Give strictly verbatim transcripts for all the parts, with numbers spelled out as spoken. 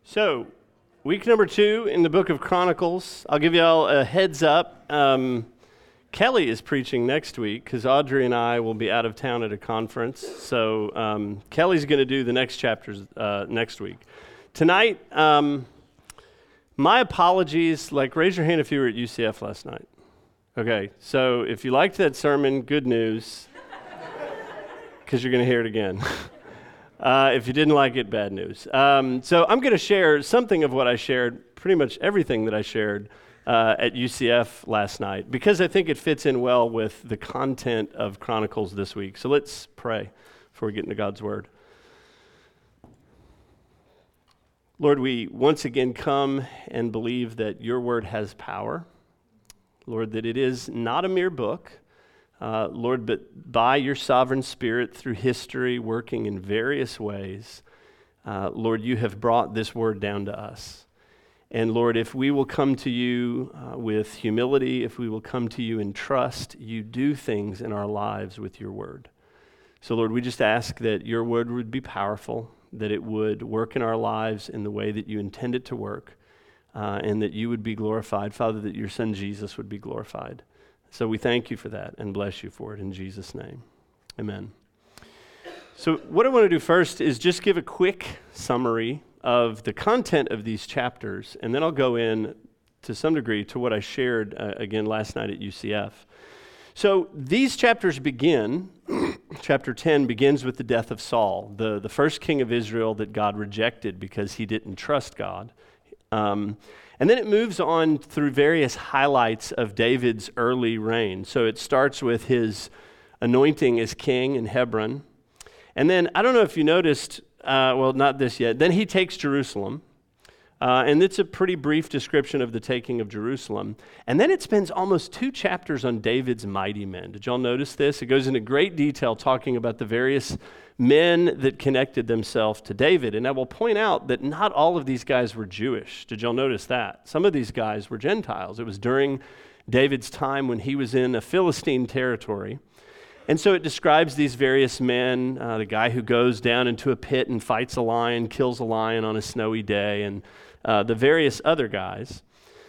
So, week number two in the book of Chronicles. I'll give you all a heads up. Um, Kelly is preaching next week because Audrey and I will be out of town at a conference. So, um, Kelly's going to do the next chapters uh, next week. Tonight, um, my apologies. Like, raise your hand if you were at U C F last night. Okay, so if you liked that sermon, good news, because you're going to hear it again. Uh, if you didn't like it, bad news. Um, so I'm going to share something of what I shared, pretty much everything that I shared uh, at U C F last night, because I think it fits in well with the content of Chronicles this week. So let's pray before we get into God's Word. Lord, we once again come and believe that your Word has power. Lord, that it is not a mere book. Uh, Lord, but by your sovereign Spirit through history working in various ways, uh, Lord, you have brought this word down to us. And Lord, if we will come to you uh, with humility, if we will come to you in trust, you do things in our lives with your word. So Lord, we just ask that your word would be powerful, that it would work in our lives in the way that you intend it to work, uh, and that you would be glorified. Father, that your son Jesus would be glorified. So we thank you for that and bless you for it in Jesus' name. Amen. So what I want to do first is just give a quick summary of the content of these chapters, and then I'll go in to some degree to what I shared uh, again last night at U C F. So these chapters begin, chapter ten begins with the death of Saul, the, the first king of Israel that God rejected because he didn't trust God. Um, And then it moves on through various highlights of David's early reign. So it starts with his anointing as king in Hebron. And then, I don't know if you noticed, uh, well, not this yet, then he takes Jerusalem. Uh, and it's a pretty brief description of the taking of Jerusalem. And then it spends almost two chapters on David's mighty men. Did y'all notice this? It goes into great detail talking about the various men that connected themselves to David. And I will point out that not all of these guys were Jewish. Did y'all notice that? Some of these guys were Gentiles. It was during David's time when he was in a Philistine territory. And so it describes these various men, uh, the guy who goes down into a pit and fights a lion, kills a lion on a snowy day, and uh, the various other guys.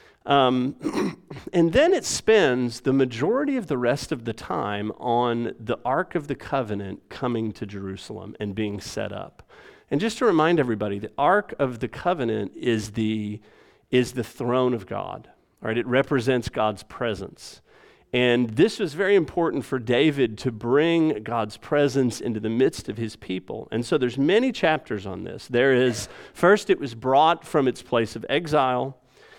Um, and then it spends the majority of the rest of the time on the Ark of the Covenant coming to Jerusalem and being set up. And just to remind everybody, the Ark of the Covenant is the, is the throne of God. All right, it represents God's presence. And this was very important for David to bring God's presence into the midst of his people. And so there's many chapters on this. There is, first it was brought from its place of exile.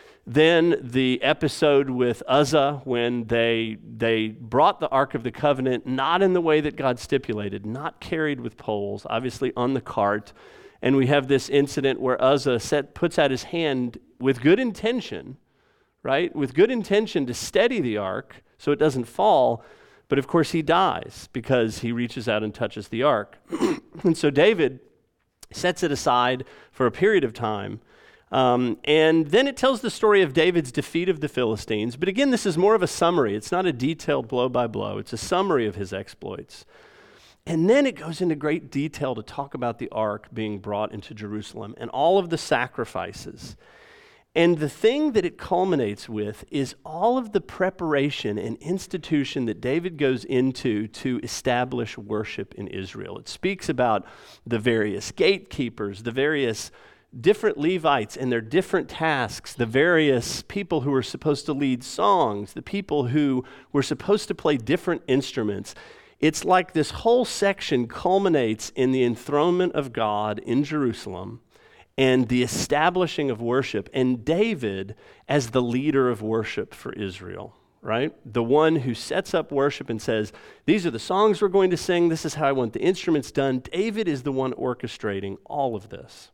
Then the episode with Uzzah when they they brought the Ark of the Covenant, not in the way that God stipulated, not carried with poles, obviously on the cart. And we have this incident where Uzzah set, puts out his hand with good intention, right? With good intention to steady the ark so it doesn't fall. But of course he dies because he reaches out and touches the ark. And so David sets it aside for a period of time. Um, and then it tells the story of David's defeat of the Philistines. But again, this is more of a summary. It's not a detailed blow by blow. It's a summary of his exploits. And then it goes into great detail to talk about the ark being brought into Jerusalem and all of the sacrifices. And the thing that it culminates with is all of the preparation and institution that David goes into to establish worship in Israel. It speaks about the various gatekeepers, the various different Levites and their different tasks, the various people who were supposed to lead songs, the people who were supposed to play different instruments. It's like this whole section culminates in the enthronement of God in Jerusalem and the establishing of worship, and David as the leader of worship for Israel, right? The one who sets up worship and says, these are the songs we're going to sing, this is how I want the instruments done. David is the one orchestrating all of this.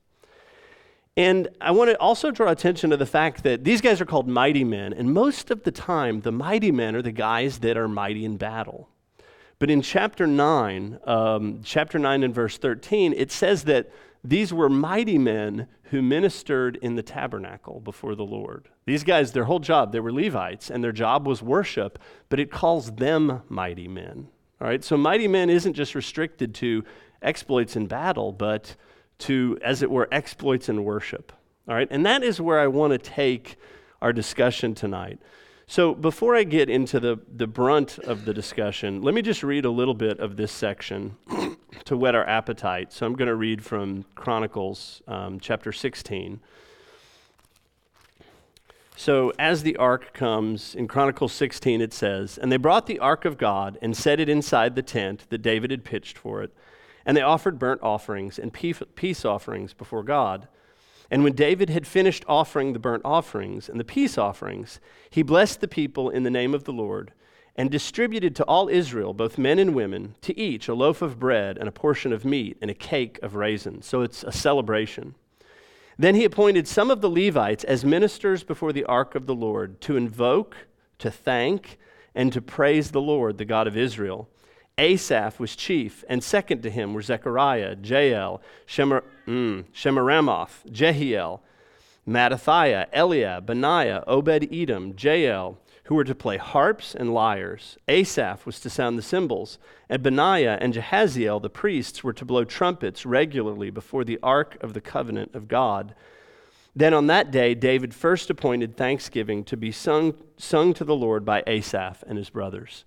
And I want to also draw attention to the fact that these guys are called mighty men, and most of the time, the mighty men are the guys that are mighty in battle. But in chapter nine, um, chapter nine and verse thirteen, it says that these were mighty men who ministered in the tabernacle before the Lord. These guys, their whole job, they were Levites, and their job was worship, but it calls them mighty men. All right, so mighty men isn't just restricted to exploits in battle, but to, as it were, exploits in worship. All right, and that is where I want to take our discussion tonight. So before I get into the, the brunt of the discussion, let me just read a little bit of this section to whet our appetite. So I'm going to read from Chronicles um, chapter sixteen. So as the ark comes, in Chronicles sixteen it says, "And they brought the ark of God and set it inside the tent that David had pitched for it. And they offered burnt offerings and peace offerings before God. And when David had finished offering the burnt offerings and the peace offerings, he blessed the people in the name of the Lord and distributed to all Israel, both men and women, to each a loaf of bread and a portion of meat and a cake of raisins." So it's a celebration. "Then he appointed some of the Levites as ministers before the ark of the Lord to invoke, to thank, and to praise the Lord, the God of Israel. Asaph was chief, and second to him were Zechariah, Jael, Shemar, mm, Shemaramoth, Jehiel, Mattathiah, Eliab, Benaiah, Obed-Edom, Jael, who were to play harps and lyres. Asaph was to sound the cymbals, and Benaiah and Jehaziel, the priests, were to blow trumpets regularly before the ark of the covenant of God. Then on that day, David first appointed thanksgiving to be sung, sung to the Lord by Asaph and his brothers."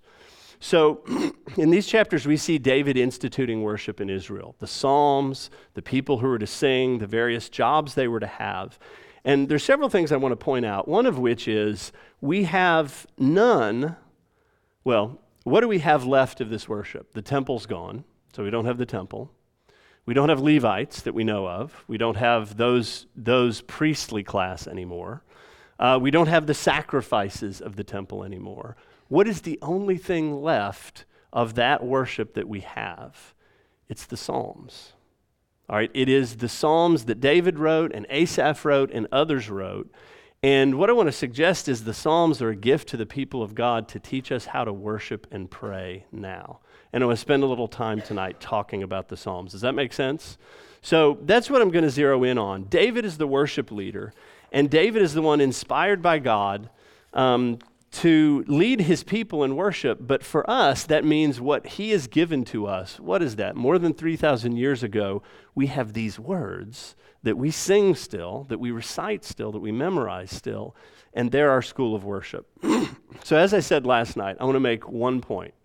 So in these chapters, we see David instituting worship in Israel, the Psalms, the people who were to sing, the various jobs they were to have. And there's several things I want to point out, one of which is we have none, well, what do we have left of this worship? The temple's gone, so we don't have the temple. We don't have Levites that we know of. We don't have those, those priestly class anymore. Uh, we don't have the sacrifices of the temple anymore. What is the only thing left of that worship that we have? It's the Psalms. All right, it is the Psalms that David wrote and Asaph wrote and others wrote. And what I want to suggest is the Psalms are a gift to the people of God to teach us how to worship and pray now. And I want to spend a little time tonight talking about the Psalms. Does that make sense? So that's what I'm going to zero in on. David is the worship leader, and David is the one inspired by God um, to lead his people in worship, but for us, that means what he has given to us. What is that? More than three thousand years ago, we have these words that we sing still, that we recite still, that we memorize still, and they're our school of worship. So as I said last night, I want to make one point,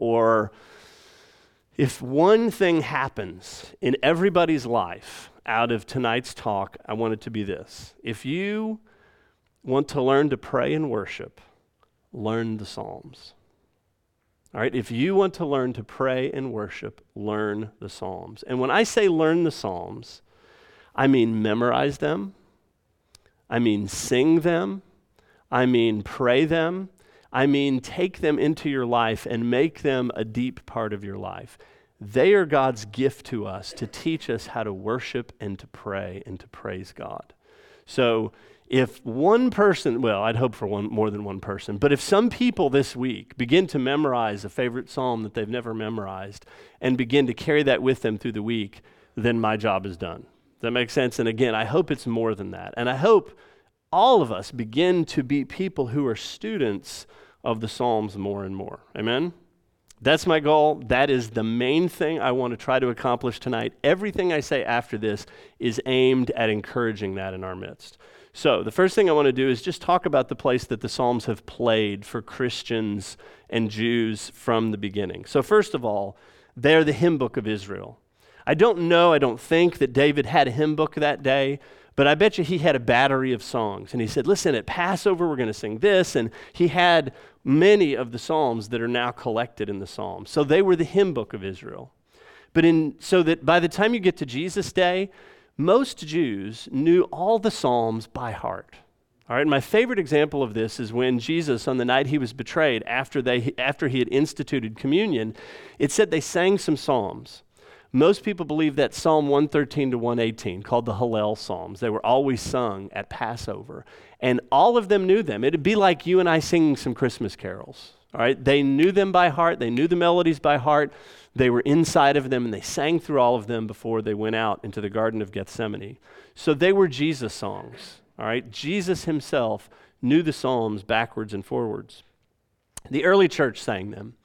or if one thing happens in everybody's life out of tonight's talk, I want it to be this. If you want to learn to pray and worship, learn the Psalms. All right, if you want to learn to pray and worship, learn the Psalms. And when I say learn the Psalms, I mean memorize them, I mean sing them, I mean pray them, I mean take them into your life and make them a deep part of your life. They are God's gift to us to teach us how to worship and to pray and to praise God. So if one person, well, I'd hope for one more than one person, but if some people this week begin to memorize a favorite psalm that they've never memorized and begin to carry that with them through the week, then my job is done. Does that make sense? And again, I hope it's more than that. And I hope all of us begin to be people who are students of the Psalms more and more. Amen? That's my goal. That is the main thing I want to try to accomplish tonight. Everything I say after this is aimed at encouraging that in our midst. So the first thing I want to do is just talk about the place that the Psalms have played for Christians and Jews from the beginning. So first of all, they're the hymn book of Israel. I don't know, I don't think that David had a hymn book that day, but I bet you he had a battery of songs. And he said, listen, at Passover, we're going to sing this. And he had many of the Psalms that are now collected in the Psalms. So they were the hymn book of Israel. But in so that by the time you get to Jesus' day, most Jews knew all the Psalms by heart. All right, my favorite example of this is when Jesus, on the night he was betrayed, after they after he had instituted communion, it said they sang some Psalms. Most people believe that Psalm one thirteen to one eighteen, called the Hallel Psalms. They were always sung at Passover, and all of them knew them. It'd be like you and I singing some Christmas carols. All right, they knew them by heart. They knew the melodies by heart. They were inside of them, and they sang through all of them before they went out into the Garden of Gethsemane. So they were Jesus songs, all right? Jesus himself knew the Psalms backwards and forwards. The early church sang them.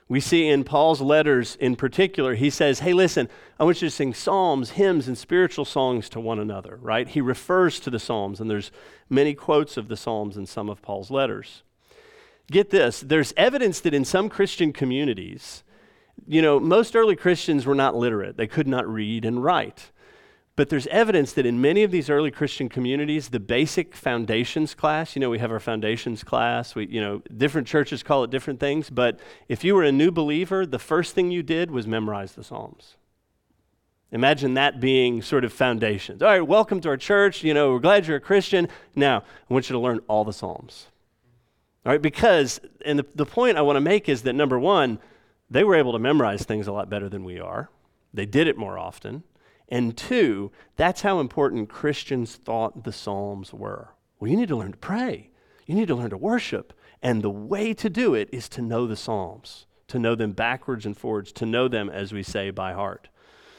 We see in Paul's letters in particular, he says, hey, listen, I want you to sing psalms, hymns, and spiritual songs to one another, right? He refers to the psalms, and there's many quotes of the psalms in some of Paul's letters. Get this, there's evidence that in some Christian communities, you know, most early Christians were not literate. They could not read and write. But there's evidence that in many of these early Christian communities, the basic foundations class, you know, we have our foundations class, we, you know, different churches call it different things, but if you were a new believer, the first thing you did was memorize the Psalms. Imagine that being sort of foundations. All right, welcome to our church, you know, we're glad you're a Christian. Now, I want you to learn all the Psalms. All right, because, and the, the point I want to make is that number one, they were able to memorize things a lot better than we are. They did it more often. And two, that's how important Christians thought the Psalms were. Well, you need to learn to pray. You need to learn to worship. And the way to do it is to know the Psalms, to know them backwards and forwards, to know them, as we say, by heart.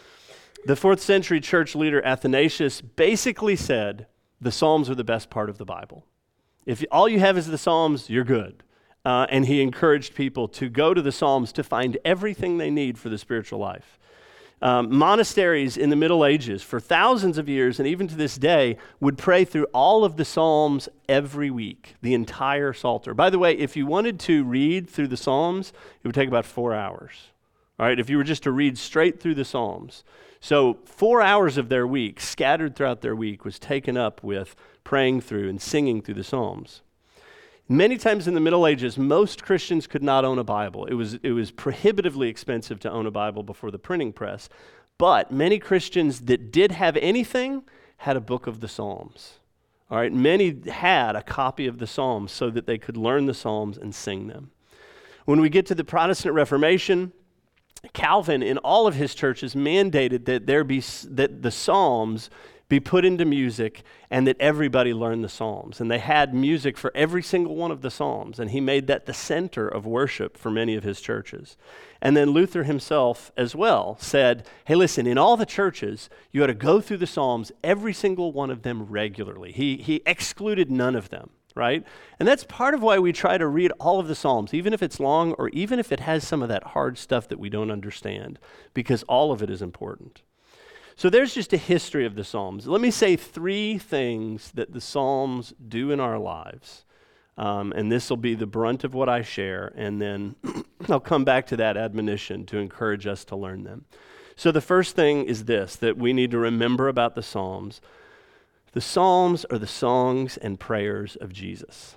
The fourth century church leader Athanasius basically said, the Psalms are the best part of the Bible. If all you have is the Psalms, you're good. Uh, and he encouraged people to go to the Psalms to find everything they need for the spiritual life. Um, monasteries in the Middle Ages for thousands of years, and even to this day, would pray through all of the Psalms every week, the entire Psalter. By the way, if you wanted to read through the Psalms, it would take about four hours. All right, if you were just to read straight through the Psalms. So four hours of their week, scattered throughout their week, was taken up with praying through and singing through the Psalms. Many times in the Middle Ages, most Christians could not own a Bible. It was, it was prohibitively expensive to own a Bible before the printing press. But many Christians that did have anything had a book of the Psalms. All right, many had a copy of the Psalms so that they could learn the Psalms and sing them. When we get to the Protestant Reformation, Calvin in all of his churches mandated that there be that the Psalms be put into music and that everybody learn the Psalms. And they had music for every single one of the Psalms, and he made that the center of worship for many of his churches. And then Luther himself as well said, hey, listen, in all the churches, you ought to go through the Psalms, every single one of them regularly. He, he excluded none of them, right? And that's part of why we try to read all of the Psalms, even if it's long or even if it has some of that hard stuff that we don't understand, because all of it is important. So there's just a history of the Psalms. Let me say three things that the Psalms do in our lives. Um, and this will be the brunt of what I share, and then I'll come back to that admonition to encourage us to learn them. So the first thing is this, that we need to remember about the Psalms. The Psalms are the songs and prayers of Jesus.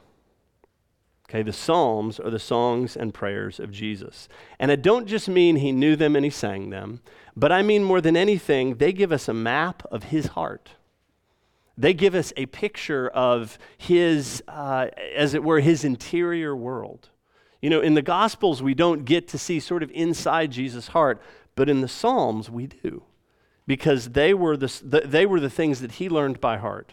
Okay, the Psalms are the songs and prayers of Jesus. And I don't just mean he knew them and he sang them, but I mean more than anything, they give us a map of his heart. They give us a picture of his, uh, as it were, his interior world. You know, in the Gospels, we don't get to see sort of inside Jesus' heart, but in the Psalms, we do, because they were the, they were the things that he learned by heart.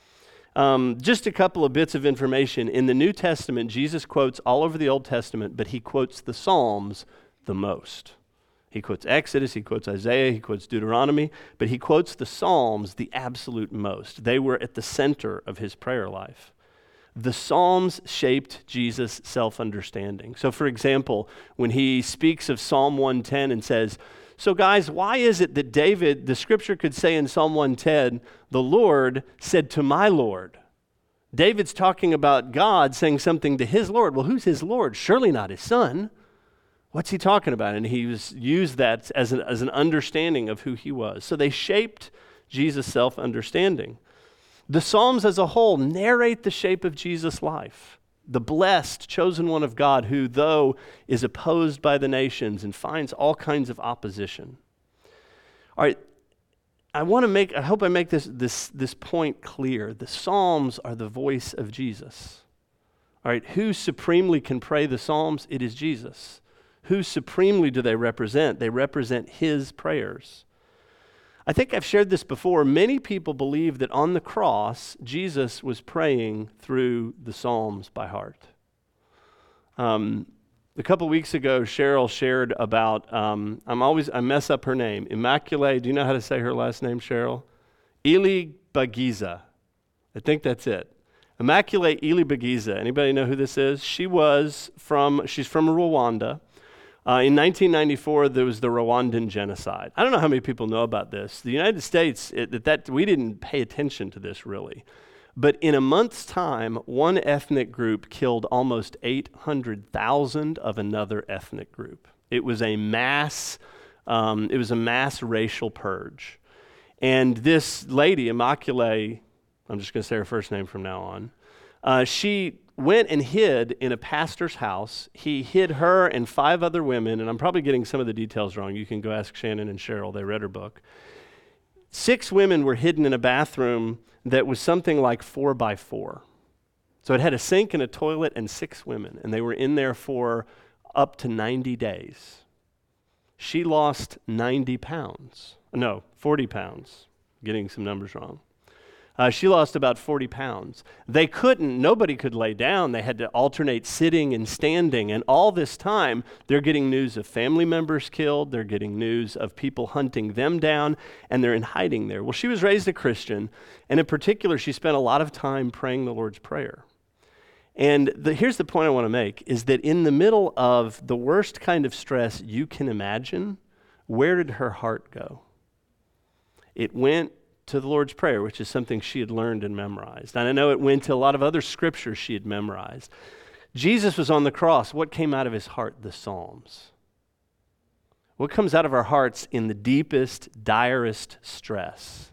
Um, just a couple of bits of information. In the New Testament, Jesus quotes all over the Old Testament, but he quotes the Psalms the most. He quotes Exodus, he quotes Isaiah, he quotes Deuteronomy, but he quotes the Psalms the absolute most. They were at the center of his prayer life. The Psalms shaped Jesus' self-understanding. So for example, when he speaks of Psalm one ten and says, so guys, why is it that David, the scripture could say in Psalm one ten, the Lord said to my Lord? David's talking about God saying something to his Lord. Well, who's his Lord? Surely not his son. What's he talking about? And he was, used that as an, as an understanding of who he was. So they shaped Jesus' self-understanding. The Psalms as a whole narrate the shape of Jesus' life. The blessed, chosen one of God, who though is opposed by the nations and finds all kinds of opposition. All right, I want to make, I hope I make this, this, this point clear. The Psalms are the voice of Jesus. All right, who supremely can pray the Psalms? It is Jesus. Who supremely do they represent? They represent his prayers. I think I've shared this before. Many people believe that on the cross, Jesus was praying through the Psalms by heart. Um, a couple weeks ago, Cheryl shared about, um, I'm always, I mess up her name, Immaculée, do you know how to say her last name, Cheryl? Ilibagiza. I think that's it. Immaculée Ilibagiza. Anybody know who this is? She was from, she's from Rwanda. Uh, in nineteen ninety-four, there was the Rwandan genocide. I don't know how many people know about this. The United States, it, that, that we didn't pay attention to this really. But in a month's time, one ethnic group killed almost eight hundred thousand of another ethnic group. It was a mass, um, it was a mass racial purge. And this lady, Immaculée, I'm just going to say her first name from now on, uh, she went and hid in a pastor's house. He hid her and five other women, and I'm probably getting some of the details wrong. You can go ask Shannon and Cheryl. They read her book. Six women were hidden in a bathroom that was something like four by four. So it had a sink and a toilet and six women, and they were in there for up to ninety days. She lost ninety pounds. No, forty pounds. Getting some numbers wrong. Uh, she lost about forty pounds. They couldn't, nobody could lay down. They had to alternate sitting and standing. And all this time, they're getting news of family members killed. They're getting news of people hunting them down, and they're in hiding there. Well, she was raised a Christian, and in particular, she spent a lot of time praying the Lord's Prayer. And the, here's the point I want to make, is that in the middle of the worst kind of stress you can imagine, where did her heart go? It went to the Lord's Prayer, which is something she had learned and memorized. And I know it went to a lot of other scriptures she had memorized. Jesus was on the cross. What came out of his heart? The Psalms. What comes out of our hearts in the deepest, direst stress?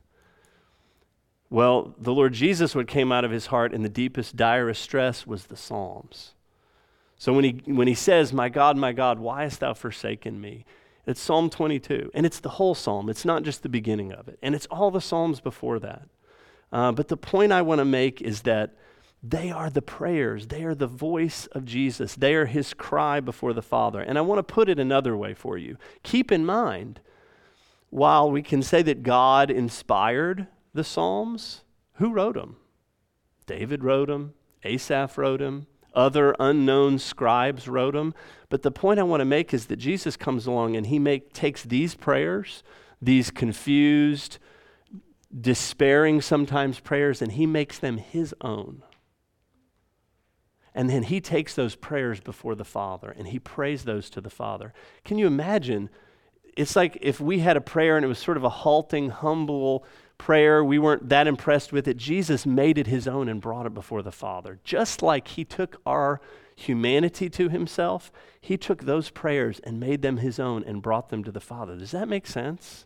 Well, the Lord Jesus, what came out of his heart in the deepest, direst stress was the Psalms. So when he when he says, "My God, my God, why hast thou forsaken me?" It's Psalm twenty-two, and it's the whole psalm. It's not just the beginning of it, and it's all the psalms before that. Uh, but the point I want to make is that they are the prayers. They are the voice of Jesus. They are his cry before the Father. And I want to put it another way for you. Keep in mind, while we can say that God inspired the psalms, who wrote them? David wrote them. Asaph wrote them. Other unknown scribes wrote them. But the point I want to make is that Jesus comes along and he make, takes these prayers, these confused, despairing sometimes prayers, and he makes them his own. And then he takes those prayers before the Father and he prays those to the Father. Can you imagine? It's like if we had a prayer and it was sort of a halting, humble prayer, we weren't that impressed with it. Jesus made it his own and brought it before the Father. Just like he took our humanity to himself, he took those prayers and made them his own and brought them to the Father. Does that make sense?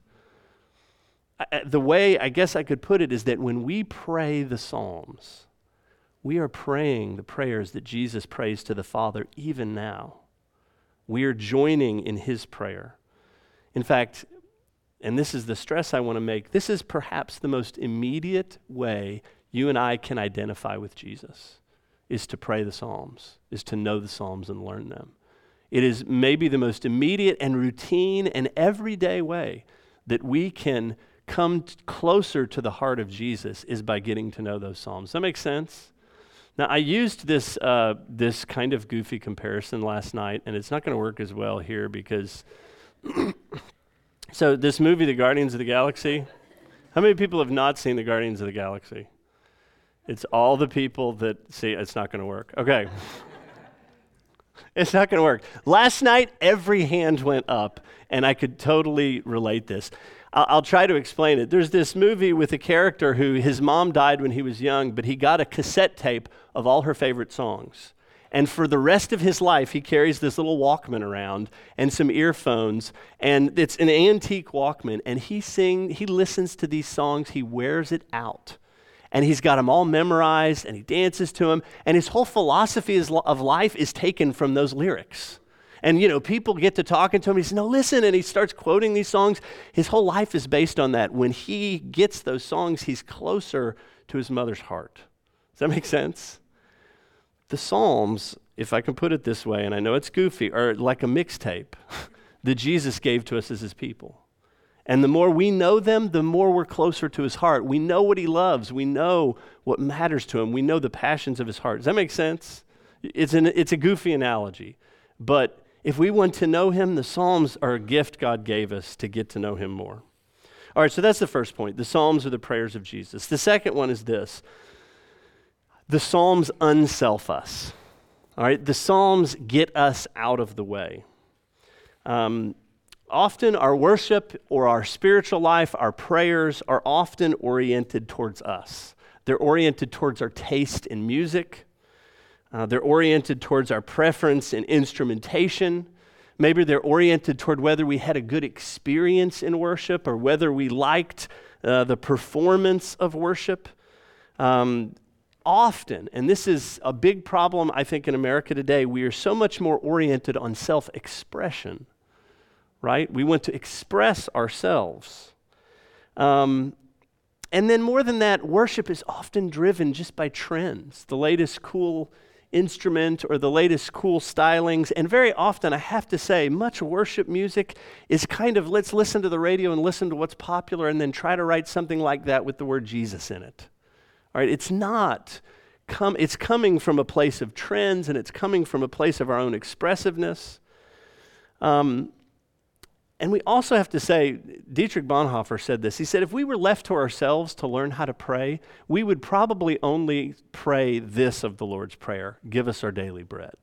I, the way I guess I could put it is that when we pray the Psalms, we are praying the prayers that Jesus prays to the Father even now. We are joining in his prayer. In fact, and this is the stress I want to make, this is perhaps the most immediate way you and I can identify with Jesus, is to pray the Psalms, is to know the Psalms and learn them. It is maybe the most immediate and routine and everyday way that we can come t- closer to the heart of Jesus is by getting to know those Psalms. Does that make sense? Now, I used this uh, this kind of goofy comparison last night, and it's not going to work as well here because... So this movie, The Guardians of the Galaxy, how many people have not seen The Guardians of the Galaxy? It's all the people that see, it's not going to work. Okay. It's not going to work. Last night, every hand went up, and I could totally relate this. I'll, I'll try to explain it. There's this movie with a character who, his mom died when he was young, but he got a cassette tape of all her favorite songs. And for the rest of his life, he carries this little Walkman around and some earphones, and it's an antique Walkman, and he sing, he listens to these songs, he wears it out. And he's got them all memorized, and he dances to them, and his whole philosophy of life is taken from those lyrics. And, you know, people get to talking to him, he says, no, listen, and he starts quoting these songs. His whole life is based on that. When he gets those songs, he's closer to his mother's heart. Does that make sense? The Psalms, if I can put it this way, and I know it's goofy, are like a mixtape that Jesus gave to us as his people. And the more we know them, the more we're closer to his heart. We know what he loves. We know what matters to him. We know the passions of his heart. Does that make sense? It's an, it's a goofy analogy. But if we want to know him, the Psalms are a gift God gave us to get to know him more. All right, so that's the first point. The Psalms are the prayers of Jesus. The second one is this. The Psalms unself us. All right, the Psalms get us out of the way. Um, often our worship or our spiritual life, our prayers are often oriented towards us. They're oriented towards our taste in music. Uh, they're oriented towards our preference in instrumentation. Maybe they're oriented toward whether we had a good experience in worship or whether we liked uh, the performance of worship. Um, often, and this is a big problem I think in America today, we are so much more oriented on self-expression, right? We want to express ourselves. Um, and then more than that, worship is often driven just by trends, the latest cool instrument or the latest cool stylings. And very often, I have to say, much worship music is kind of, let's listen to the radio and listen to what's popular and then try to write something like that with the word Jesus in it. All right, it's not, come, it's coming from a place of trends and it's coming from a place of our own expressiveness. Um, and we also have to say, Dietrich Bonhoeffer said this, he said, if we were left to ourselves to learn how to pray, we would probably only pray this of the Lord's Prayer, give us our daily bread.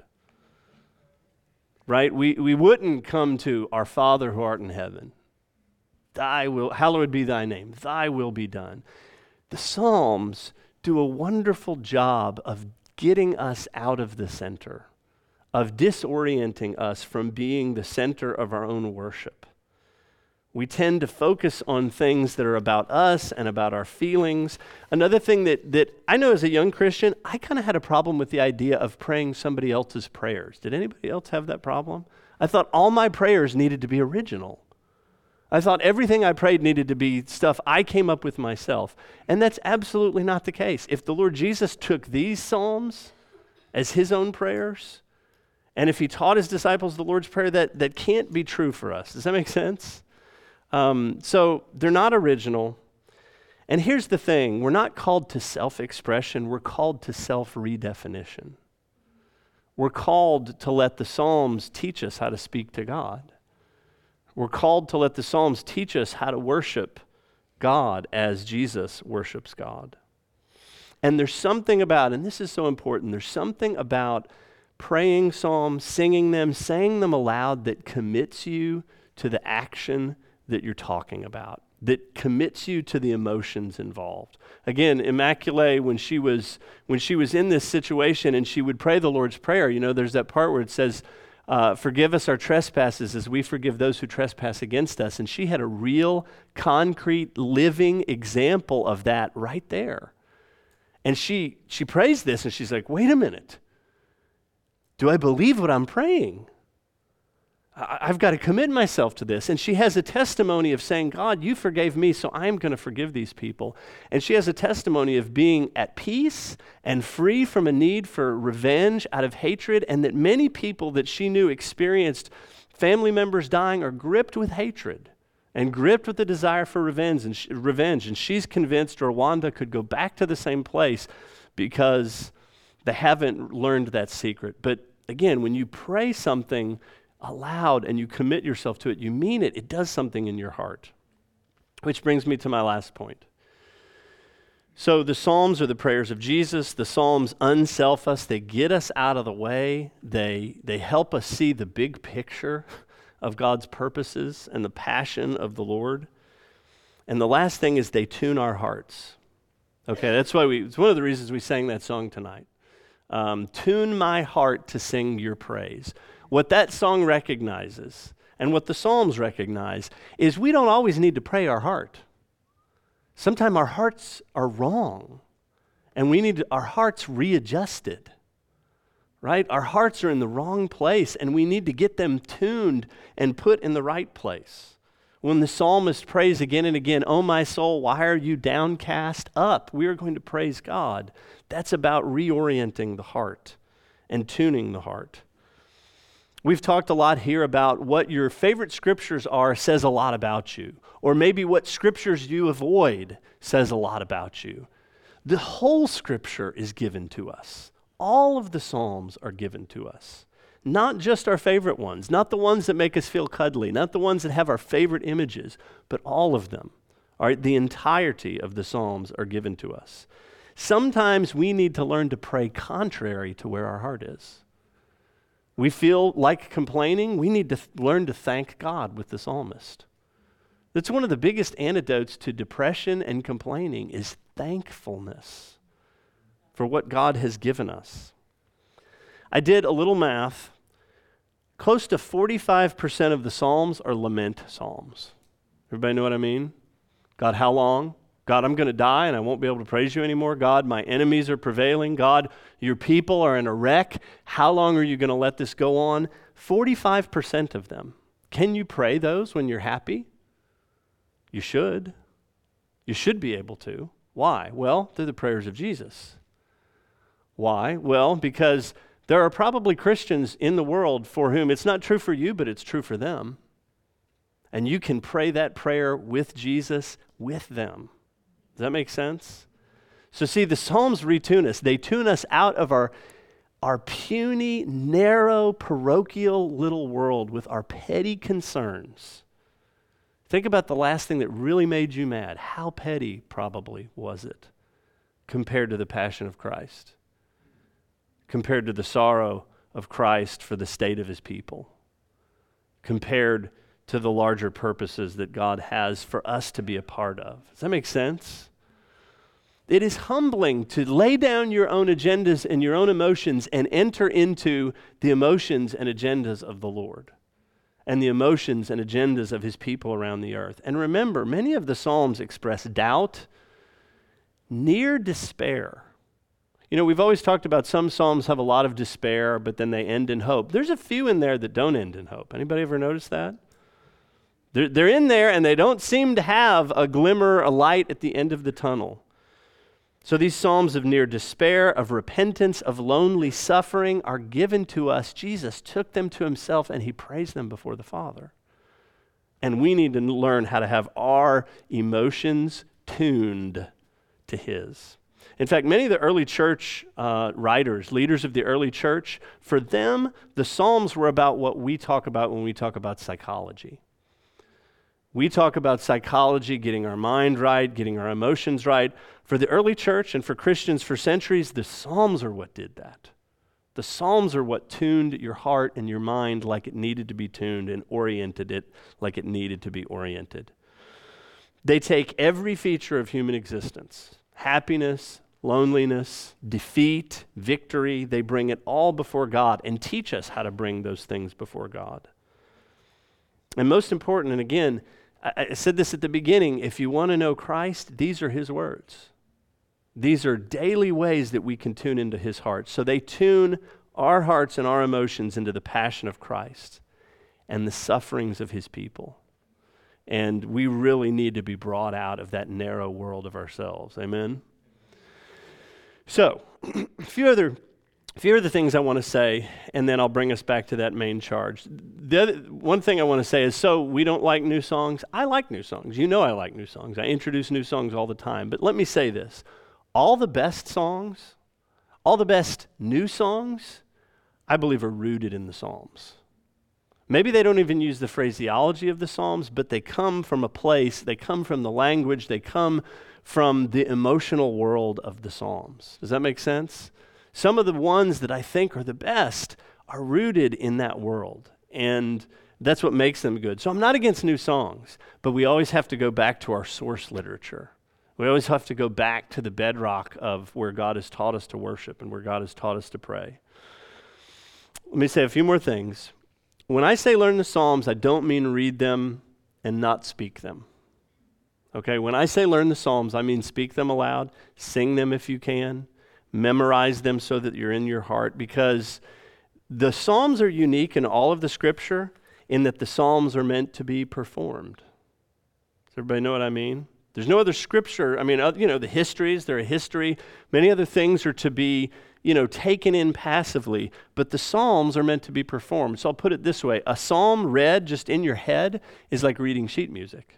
Right? We, we wouldn't come to our Father who art in heaven. Thy will, hallowed be thy name, thy will be done. The Psalms do a wonderful job of getting us out of the center, of disorienting us from being the center of our own worship. We tend to focus on things that are about us and about our feelings. Another thing that, that I know as a young Christian, I kind of had a problem with the idea of praying somebody else's prayers. Did anybody else have that problem? I thought all my prayers needed to be original. I thought everything I prayed needed to be stuff I came up with myself. And that's absolutely not the case. If the Lord Jesus took these Psalms as his own prayers, and if he taught his disciples the Lord's Prayer, that, that can't be true for us. Does that make sense? Um, so they're not original. And here's the thing. We're not called to self-expression. We're called to self-redefinition. We're called to let the Psalms teach us how to speak to God. We're called to let the Psalms teach us how to worship God as Jesus worships God. And there's something about, and this is so important, there's something about praying Psalms, singing them, saying them aloud that commits you to the action that you're talking about, that commits you to the emotions involved. Again, Immaculée, when she was when she was in this situation and she would pray the Lord's Prayer, you know, there's that part where it says, Uh, forgive us our trespasses as we forgive those who trespass against us. And she had a real, concrete, living example of that right there. And she she prays this and she's like, wait a minute. Do I believe what I'm praying? I, I've got to commit myself to this. And she has a testimony of saying, God, you forgave me, so I'm going to forgive these people. And she has a testimony of being at peace and free from a need for revenge out of hatred, and that many people that she knew experienced family members dying are gripped with hatred and gripped with the desire for revenge. And, sh- revenge. and she's convinced Rwanda could go back to the same place because they haven't learned that secret. But again, when you pray something aloud and you commit yourself to it, you mean it, it does something in your heart. Which brings me to my last point. So the Psalms are the prayers of Jesus. The Psalms unself us. They get us out of the way. They, they help us see the big picture of God's purposes and the passion of the Lord. And the last thing is they tune our hearts. Okay, that's why we, it's one of the reasons we sang that song tonight. Um, tune my heart to sing your praise. What that song recognizes and what the Psalms recognize is we don't always need to pray our heart. Sometimes our hearts are wrong and we need our hearts readjusted, right? Our hearts are in the wrong place and we need to get them tuned and put in the right place. When the psalmist prays again and again, "Oh my soul, why are you downcast? Up." We are going to praise God. That's about reorienting the heart and tuning the heart. We've talked a lot here about what your favorite scriptures are says a lot about you. Or maybe what scriptures you avoid says a lot about you. The whole scripture is given to us. All of the Psalms are given to us. Not just our favorite ones, not the ones that make us feel cuddly, not the ones that have our favorite images, but all of them. All right, the entirety of the Psalms are given to us. Sometimes we need to learn to pray contrary to where our heart is. We feel like complaining. We need to th- learn to thank God with the psalmist. That's one of the biggest antidotes to depression and complaining is thankfulness for what God has given us. I did a little math. Close to forty-five percent of the Psalms are lament psalms. Everybody know what I mean? God, how long? God, I'm going to die and I won't be able to praise you anymore. God, my enemies are prevailing. God, your people are in a wreck. How long are you going to let this go on? forty-five percent of them. Can you pray those when you're happy? You should. You should be able to. Why? Well, they're the prayers of Jesus. Why? Well, because there are probably Christians in the world for whom it's not true for you, but it's true for them. And you can pray that prayer with Jesus, with them. Does that make sense? So see, the Psalms retune us. They tune us out of our, our puny, narrow, parochial little world with our petty concerns. Think about the last thing that really made you mad. How petty, probably, was it compared to the passion of Christ? Compared to the sorrow of Christ for the state of his people? Compared to the larger purposes that God has for us to be a part of? Does that make sense? It is humbling to lay down your own agendas and your own emotions and enter into the emotions and agendas of the Lord and the emotions and agendas of his people around the earth. And remember, many of the Psalms express doubt, near despair. You know, we've always talked about some Psalms have a lot of despair, but then they end in hope. There's a few in there that don't end in hope. Anybody ever notice that? They're, they're in there and they don't seem to have a glimmer, a light at the end of the tunnel. So these Psalms of near despair, of repentance, of lonely suffering are given to us. Jesus took them to himself and he praised them before the Father. And we need to learn how to have our emotions tuned to his. In fact, many of the early church uh, writers, leaders of the early church, for them, the Psalms were about what we talk about when we talk about psychology. We talk about psychology, getting our mind right, getting our emotions right. For the early church and for Christians for centuries, the Psalms are what did that. The Psalms are what tuned your heart and your mind like it needed to be tuned and oriented it like it needed to be oriented. They take every feature of human existence, happiness, loneliness, defeat, victory, they bring it all before God and teach us how to bring those things before God. And most important, and again, I, I said this at the beginning, if you want to know Christ, these are his words. These are daily ways that we can tune into his heart. So they tune our hearts and our emotions into the passion of Christ and the sufferings of his people. And we really need to be brought out of that narrow world of ourselves. Amen? So, a few other, a few other things I want to say, and then I'll bring us back to that main charge. The other, one thing I want to say is, so we don't like new songs? I like new songs. You know I like new songs. I introduce new songs all the time. But let me say this. All the best songs, all the best new songs, I believe are rooted in the Psalms. Maybe they don't even use the phraseology of the Psalms, but they come from a place, they come from the language, they come from the emotional world of the Psalms. Does that make sense? Some of the ones that I think are the best are rooted in that world, and that's what makes them good. So I'm not against new songs, but we always have to go back to our source literature. We always have to go back to the bedrock of where God has taught us to worship and where God has taught us to pray. Let me say a few more things. When I say learn the Psalms, I don't mean read them and not speak them. Okay, when I say learn the Psalms, I mean speak them aloud, sing them if you can, memorize them so that you're in your heart, because the Psalms are unique in all of the Scripture in that the Psalms are meant to be performed. Does everybody know what I mean? There's no other Scripture. I mean, you know, the histories, they're a history. Many other things are to be, you know, taken in passively, but the Psalms are meant to be performed. So I'll put it this way. A psalm read just in your head is like reading sheet music.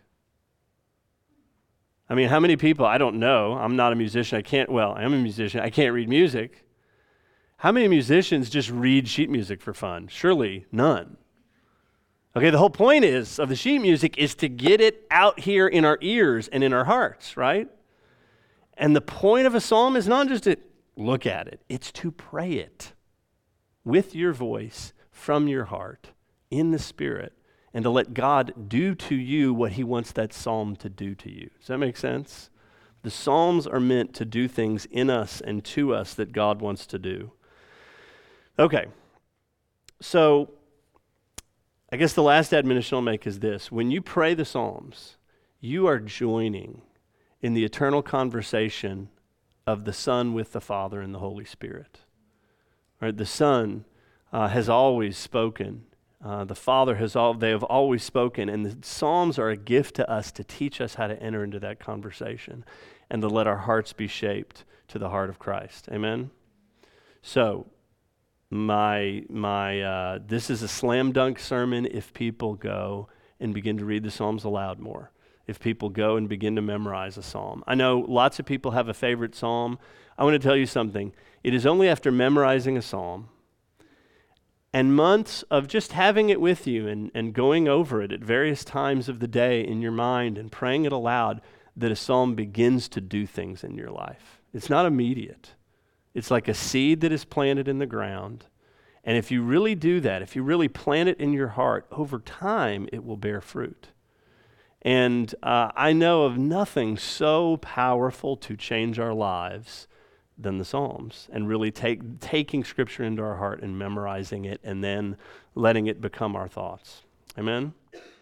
I mean, how many people, I don't know, I'm not a musician, I can't, well, I am a musician, I can't read music. How many musicians just read sheet music for fun? Surely none. Okay, the whole point is of the sheet music is to get it out here in our ears and in our hearts, right? And the point of a psalm is not just to look at it, it's to pray it with your voice from your heart in the Spirit and to let God do to you what he wants that psalm to do to you. Does that make sense? The Psalms are meant to do things in us and to us that God wants to do. Okay, so I guess the last admonition I'll make is this. When you pray the Psalms, you are joining in the eternal conversation of the Son with the Father and the Holy Spirit. Right? The Son uh, has always spoken. Uh, the Father has all, they have always spoken, and the Psalms are a gift to us to teach us how to enter into that conversation and to let our hearts be shaped to the heart of Christ. Amen? So, my, my, uh, this is a slam dunk sermon if people go and begin to read the Psalms aloud more. If people go and begin to memorize a psalm. I know lots of people have a favorite psalm. I want to tell you something. It is only after memorizing a psalm and months of just having it with you and, and going over it at various times of the day in your mind and praying it aloud that a psalm begins to do things in your life. It's not immediate. It's like a seed that is planted in the ground. And if you really do that, if you really plant it in your heart, over time it will bear fruit. And uh, I know of nothing so powerful to change our lives than the Psalms, and really take, taking Scripture into our heart and memorizing it and then letting it become our thoughts. Amen?